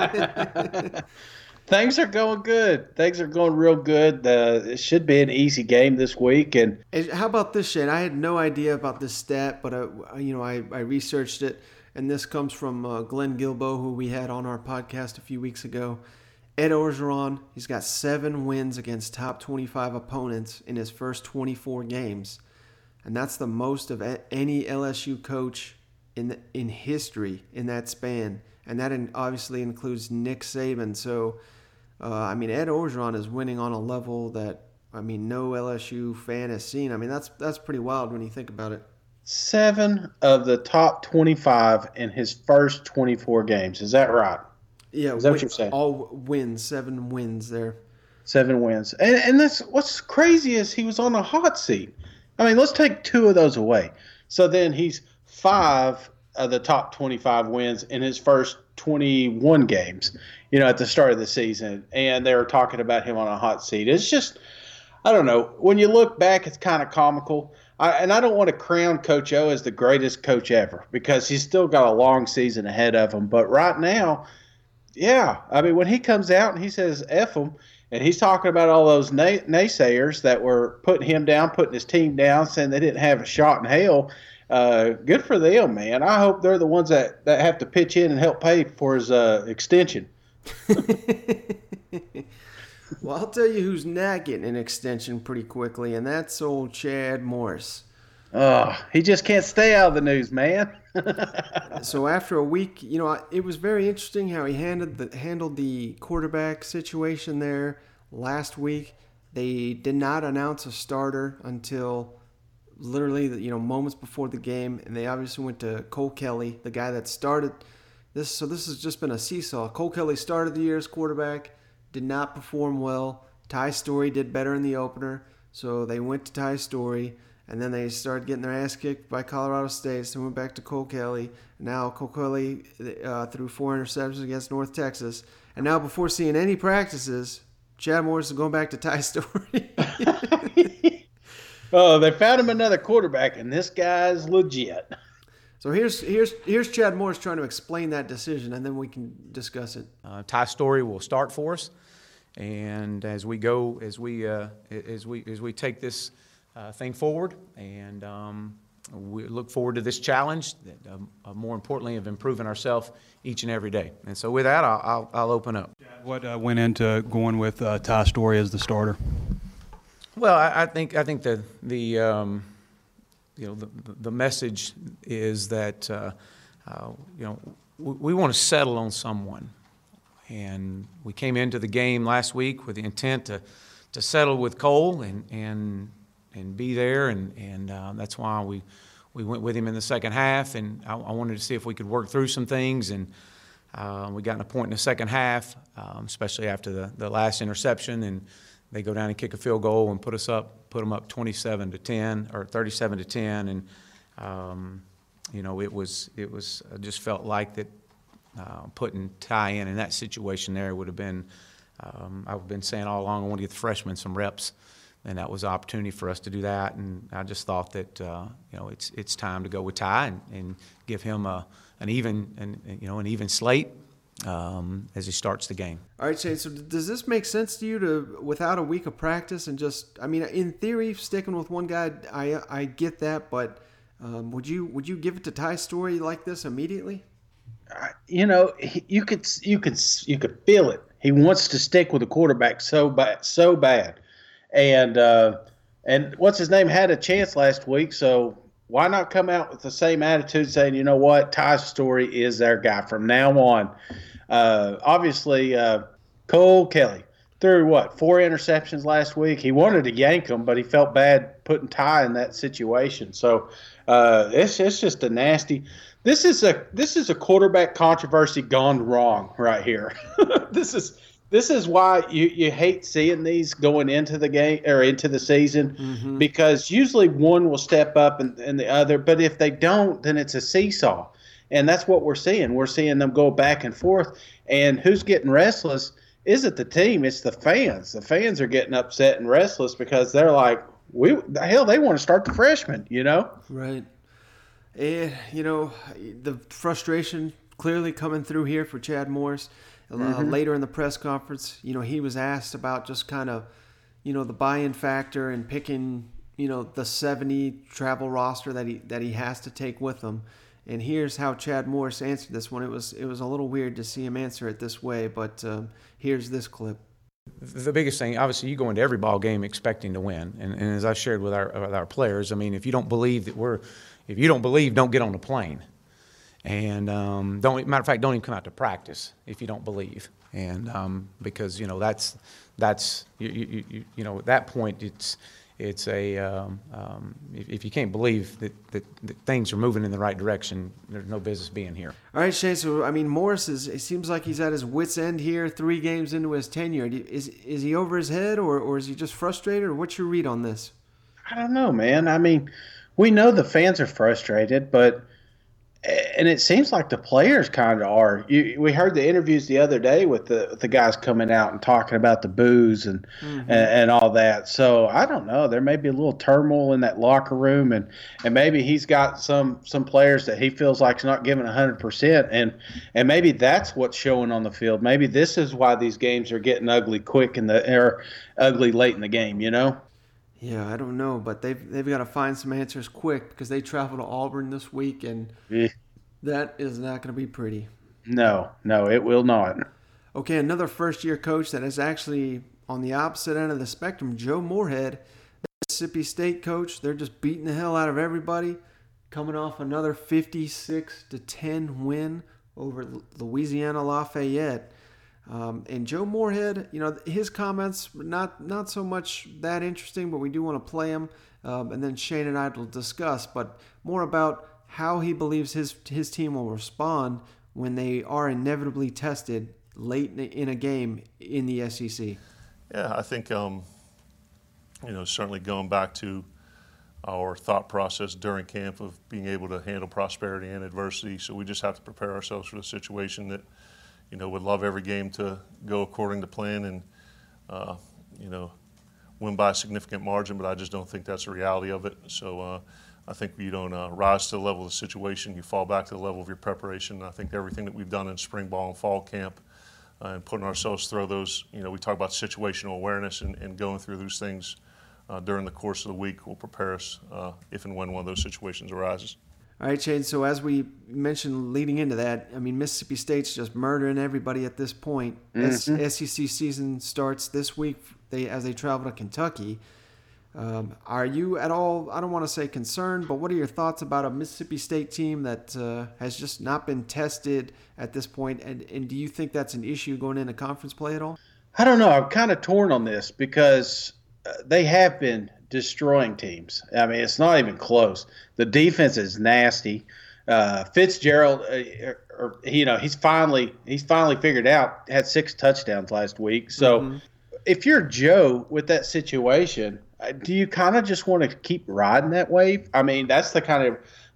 Things are going good. Things are going real good. Uh, it should be an easy game this week. And how about this, Shane? I had no idea about this stat, but I, you know, I, I researched it, and this comes from uh, Glenn Gilbo, who we had on our podcast a few weeks ago. Ed Orgeron, he's got seven wins against top twenty-five opponents in his first twenty-four games, and that's the most of any L S U coach in the, in history in that span, and that in, obviously includes Nick Saban. So. Uh, I mean, Ed Orgeron is winning on a level that, I mean, no L S U fan has seen. I mean, that's that's pretty wild when you think about it. Seven of the top twenty-five in his first twenty-four games. Is that right? Yeah. Is that win, what you're saying? All wins, seven wins there. Seven wins. And, and that's what's crazy is he was on a hot seat. I mean, let's take two of those away. So then he's five of the top twenty-five wins in his first twenty-one games, you know, at the start of the season, and they were talking about him on a hot seat. It's just, I don't know. When you look back, it's kind of comical. I, and I don't want to crown Coach O as the greatest coach ever because he's still got a long season ahead of him. But right now, yeah, I mean, when he comes out and he says F them, and he's talking about all those nay- naysayers that were putting him down, putting his team down, saying they didn't have a shot in hell. Uh, good for them, man. I hope they're the ones that, that have to pitch in and help pay for his uh, extension. Well, I'll tell you who's not getting an extension pretty quickly, and that's old Chad Morris. Oh, he just can't stay out of the news, man. So after a week, you know, it was very interesting how he handled the, handled the quarterback situation there last week. They did not announce a starter until literally, you know, moments before the game, and they obviously went to Cole Kelly, the guy that started this. So this has just been a seesaw. Cole Kelly started the year as quarterback, did not perform well. Ty Storey did better in the opener, so they went to Ty Storey, and then they started getting their ass kicked by Colorado State, so they went back to Cole Kelly. Now Cole Kelly uh, threw four interceptions against North Texas, and now before seeing any practices, Chad Morris is going back to Ty Storey. Oh, they found him another quarterback, and this guy's legit. So here's here's here's Chad Morris trying to explain that decision, and then we can discuss it. Uh, Ty Storey will start for us, and as we go, as we uh, as we as we take this uh, thing forward, and um, we look forward to this challenge. That, um, uh, more importantly, of improving ourselves each and every day. And so, with that, I'll I'll, I'll open up. What uh, went into going with uh, Ty Storey as the starter? Well, I, I think I think the the um, you know the the message is that uh, uh, you know we, we want to settle on someone, and we came into the game last week with the intent to to settle with Cole and and and be there, and and uh, that's why we we went with him in the second half, and I, I wanted to see if we could work through some things, and uh, we got in a point in the second half, um, especially after the the last interception, and they go down and kick a field goal and put us up, put them up twenty-seven to ten or thirty-seven to ten, and um, you know, it was it was I just felt like that uh, putting Ty in in that situation there would have been. Um, I've been saying all along I want to get the freshmen some reps, and that was an opportunity for us to do that. And I just thought that uh, you know it's it's time to go with Ty and, and give him a an even and you know an even slate um, as he starts the game. All right, Shane. So does this make sense to you to without a week of practice and just I mean in theory sticking with one guy I I get that, but um, would you would you give it to Ty Storey like this immediately? You know, he, you could you could you could feel it. He wants to stick with the quarterback so bad, so bad, and uh, and what's his name had a chance last week. So why not come out with the same attitude, saying, you know what, Ty Storey is their guy from now on. Uh, obviously, uh, Cole Kelly threw what four interceptions last week. He wanted to yank them, but he felt bad putting Ty in that situation. So uh, it's it's just a nasty. This is a this is a quarterback controversy gone wrong right here. this is this is why you, you hate seeing these going into the game or into the season mm-hmm. because usually one will step up and, and the other, but if they don't, then it's a seesaw, and that's what we're seeing. We're seeing them go back and forth, and who's getting restless isn't the team; it's the fans. The fans are getting upset and restless because they're like, "We the hell they want to start the freshmen," you know? Right. And, you know, the frustration clearly coming through here for Chad Morris. Uh, mm-hmm. Later in the press conference, you know, he was asked about just kind of, you know, the buy-in factor and picking, you know, the seventy travel roster that he that he has to take with him. And here's how Chad Morris answered this one. It was it was a little weird to see him answer it this way, but um, here's this clip. The biggest thing, obviously, you go into every ball game expecting to win, and, and as I shared with our with our players, I mean, if you don't believe that we're If you don't believe, don't get on the plane. And um, don't, matter of fact, don't even come out to practice if you don't believe. And um, because you know that's that's you, you, you, you know at that point it's it's a um, um, if, if you can't believe that, that, that things are moving in the right direction, there's no business being here. All right, Shane. So I mean, Morris is. It seems like he's at his wit's end here. Three games into his tenure, is is he over his head, or or is he just frustrated, or what's your read on this? I don't know, man. I mean. We know the fans are frustrated, but and it seems like the players kind of are. You, we heard the interviews the other day with the with the guys coming out and talking about the boos and, mm-hmm. and and all that. So I don't know. There may be a little turmoil in that locker room, and, and maybe he's got some some players that he feels like is not giving a hundred percent, and and maybe that's what's showing on the field. Maybe this is why these games are getting ugly quick in the or ugly late in the game. You know. Yeah, I don't know, but they've they've got to find some answers quick because they travel to Auburn this week, and yeah. that is not going to be pretty. No, no, it will not. Okay, another first-year coach that is actually on the opposite end of the spectrum, Joe Moorhead, Mississippi State coach. They're just beating the hell out of everybody, coming off another fifty-six to ten win over Louisiana Lafayette. Um, and Joe Moorhead, you know, his comments, not not so much that interesting, but we do want to play them. Um, and then Shane and I will discuss, but more about how he believes his his team will respond when they are inevitably tested late in a game in the S E C. Yeah, I think, um, you know, certainly going back to our thought process during camp of being able to handle prosperity and adversity. So we just have to prepare ourselves for the situation that, you know, would love every game to go according to plan and, uh, you know, win by a significant margin, but I just don't think that's the reality of it. So uh, I think you don't uh, rise to the level of the situation. You fall back to the level of your preparation. And I think everything that we've done in spring ball and fall camp uh, and putting ourselves through those, you know, we talk about situational awareness and, and going through those things uh, during the course of the week will prepare us uh, if and when one of those situations arises. All right, Shane, so as we mentioned leading into that, I mean, Mississippi State's just murdering everybody at this point. Mm-hmm. S E C season starts this week they as they travel to Kentucky. Um, are you at all, I don't want to say concerned, but what are your thoughts about a Mississippi State team that uh, has just not been tested at this point? And, and do you think that's an issue going into conference play at all? I don't know. I'm kind of torn on this because uh, they have been destroying teams. I mean, it's not even close. The defense is nasty. Uh, Fitzgerald, uh, or, you know, he's finally he's finally figured out. Had six touchdowns last week. So, mm-hmm. if you're Joe with that situation, do you kind of just want to keep riding that wave? I mean, that's the kind of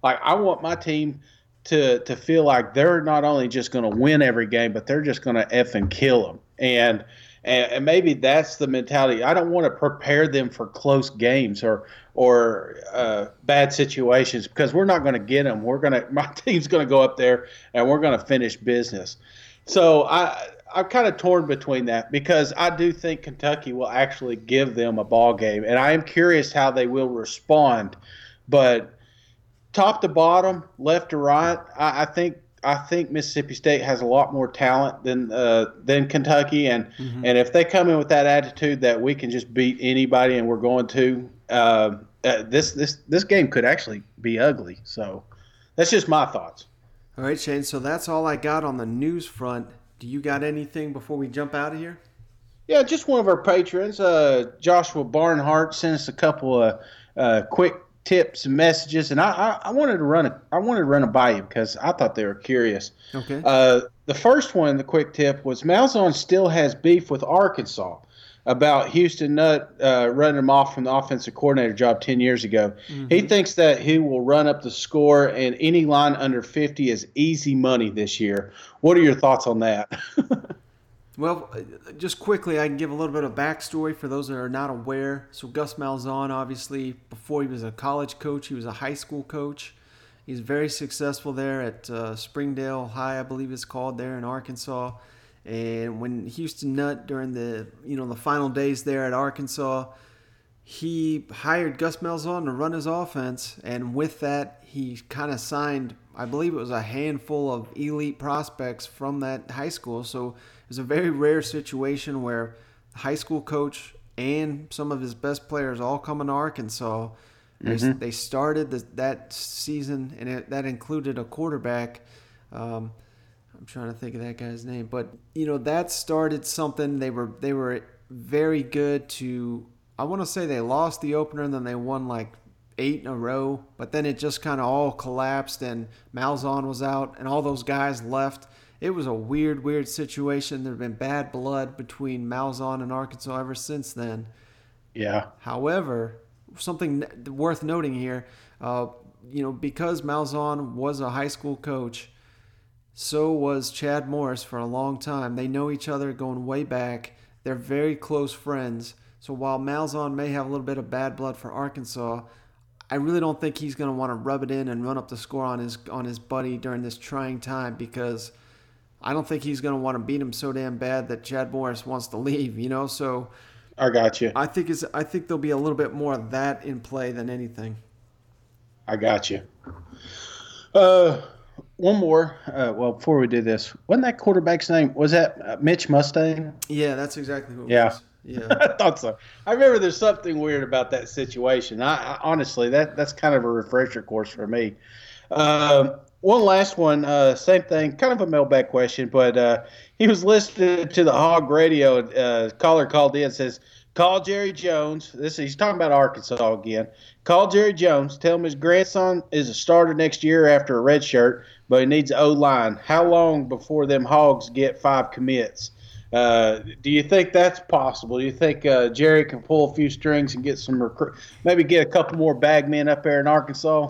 Like I want my team to to feel like they're not only just going to win every game, but they're just going to effing kill them. And, and and maybe that's the mentality. I don't want to prepare them for close games or or uh, bad situations because we're not going to get them. We're going to my team's going to go up there and we're going to finish business. So I. I'm kind of torn between that because I do think Kentucky will actually give them a ball game, and I am curious how they will respond. But top to bottom, left to right, I, I think I think Mississippi State has a lot more talent than uh, than Kentucky, and Mm-hmm. and if they come in with that attitude that we can just beat anybody and we're going to, uh, uh, this this this game could actually be ugly. So that's just my thoughts. All right, Shane. So that's all I got on the news front. Do you got anything before we jump out of here? Yeah, just one of our patrons, uh, Joshua Barnhart, sent us a couple of uh, quick tips and messages, and I, I, I wanted to run a I wanted to run it by you because I thought they were curious. Okay. Uh, the first one, the quick tip, was Malzahn still has beef with Arkansas about Houston Nutt uh, running him off from the offensive coordinator job ten years ago. Mm-hmm. He thinks that he will run up the score, and any line under fifty is easy money this year. What are your thoughts on that? Well, just quickly, I can give a little bit of backstory for those that are not aware. So Gus Malzahn, obviously, before he was a college coach, he was a high school coach. He's very successful there at uh, Springdale High, I believe it's called, there in Arkansas. And when Houston Nutt, during the you know the final days there at Arkansas, he hired Gus Malzahn to run his offense, and with that, he kind of signed, I believe it was a handful of elite prospects from that high school. So it was a very rare situation where the high school coach and some of his best players all coming to Arkansas. They- Mhm. They started the, that season, and it, that included a quarterback. Um, I'm trying to think of that guy's name, but you know that started something. They were they were very good to. I want to say they lost the opener and then they won like eight in a row, but then it just kind of all collapsed and Malzahn was out and all those guys left. It was a weird, weird situation. There had been bad blood between Malzahn and Arkansas ever since then. Yeah. However, something n- worth noting here, uh, you know, because Malzahn was a high school coach, so was Chad Morris for a long time. They know each other going way back. They're very close friends. So while Malzahn may have a little bit of bad blood for Arkansas, I really don't think he's going to want to rub it in and run up the score on his on his buddy during this trying time, because I don't think he's going to want to beat him so damn bad that Chad Morris wants to leave, you know? So I got you. I think it's I think there'll be a little bit more of that in play than anything. I got you. Uh, one more. Uh, well, before we do this, wasn't that quarterback's name? Was that uh, Mitch Mustang? Yeah, that's exactly who it Yeah. was. Yeah. I thought so. I remember there's something weird about that situation. I, I honestly, that that's kind of a refresher course for me. Um, one last one, uh, same thing, kind of a mailbag question, but uh, he was listening to the Hog Radio. Uh, caller called in and says, "Call Jerry Jones." This he's talking about Arkansas again. Call Jerry Jones. Tell him his grandson is a starter next year after a red shirt, but he needs O line. How long before them Hogs get five commits? Uh, do you think that's possible? Do you think uh, Jerry can pull a few strings and get some recruit, maybe get a couple more bag men up there in Arkansas?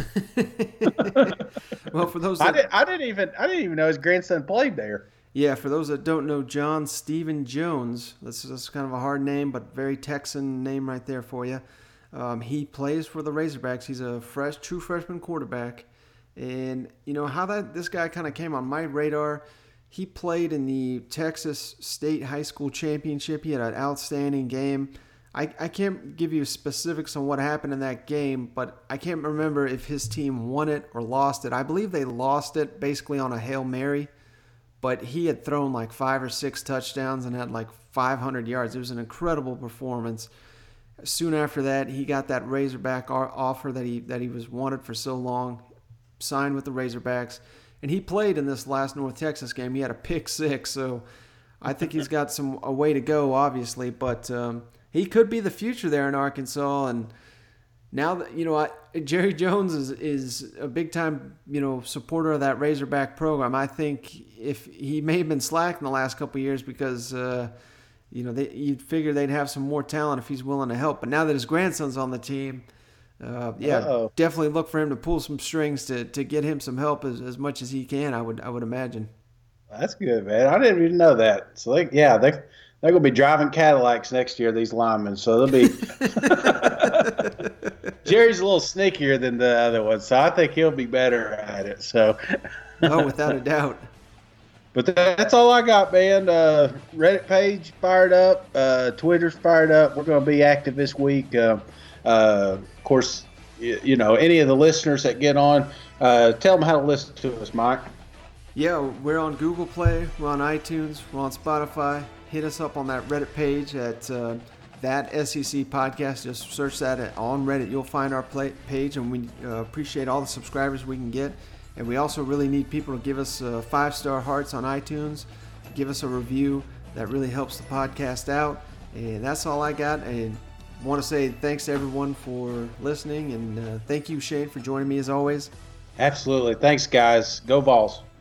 Well, for those I, that, did, I didn't even I didn't even know his grandson played there. yeah, for those that don't know, John Stephen Jones. That's that's kind of a hard name, but very Texan name right there for you. Um, he plays for the Razorbacks. He's a fresh, true freshman quarterback, and you know how that this guy kind of came on my radar. He played in the Texas State High School Championship. He had an outstanding game. I, I can't give you specifics on what happened in that game, but I can't remember if his team won it or lost it. I believe they lost it basically on a Hail Mary, but he had thrown like five or six touchdowns and had like five hundred yards. It was an incredible performance. Soon after that, he got that Razorback offer that he that he was wanted for so long, signed with the Razorbacks. And he played in this last North Texas game. He had a pick six, so I think he's got some a way to go, obviously. But um, he could be the future there in Arkansas. And now that you know, I, Jerry Jones is is a big time you know supporter of that Razorback program. I think if he may have been slack in the last couple of years because uh, you know they, you'd figure they'd have some more talent if he's willing to help. But now that his grandson's on the team, uh, yeah, Uh-oh. definitely look for him to pull some strings to, to get him some help as, as much as he can. I would I would imagine. That's good, man. I didn't even know that. So, like, yeah, they they're gonna be driving Cadillacs next year. These linemen, so they'll be. Jerry's a little sneakier than the other one, so I think he'll be better at it. So. Oh, without a doubt. But that's all I got, man. Uh, Reddit page fired up. Uh, Twitter's fired up. We're going to be active this week. Uh, uh, of course, you, you know, any of the listeners that get on, uh, tell them how to listen to us, Mike. Yeah, we're on Google Play. We're on iTunes. We're on Spotify. Hit us up on that Reddit page at uh, that S E C podcast. Just search that at, on Reddit. You'll find our play, page, and we uh, appreciate all the subscribers we can get. And we also really need people to give us uh, five-star hearts on iTunes, give us a review. That really helps the podcast out. And that's all I got. And I want to say thanks to everyone for listening. And uh, thank you, Shane, for joining me as always. Absolutely. Thanks, guys. Go Vols.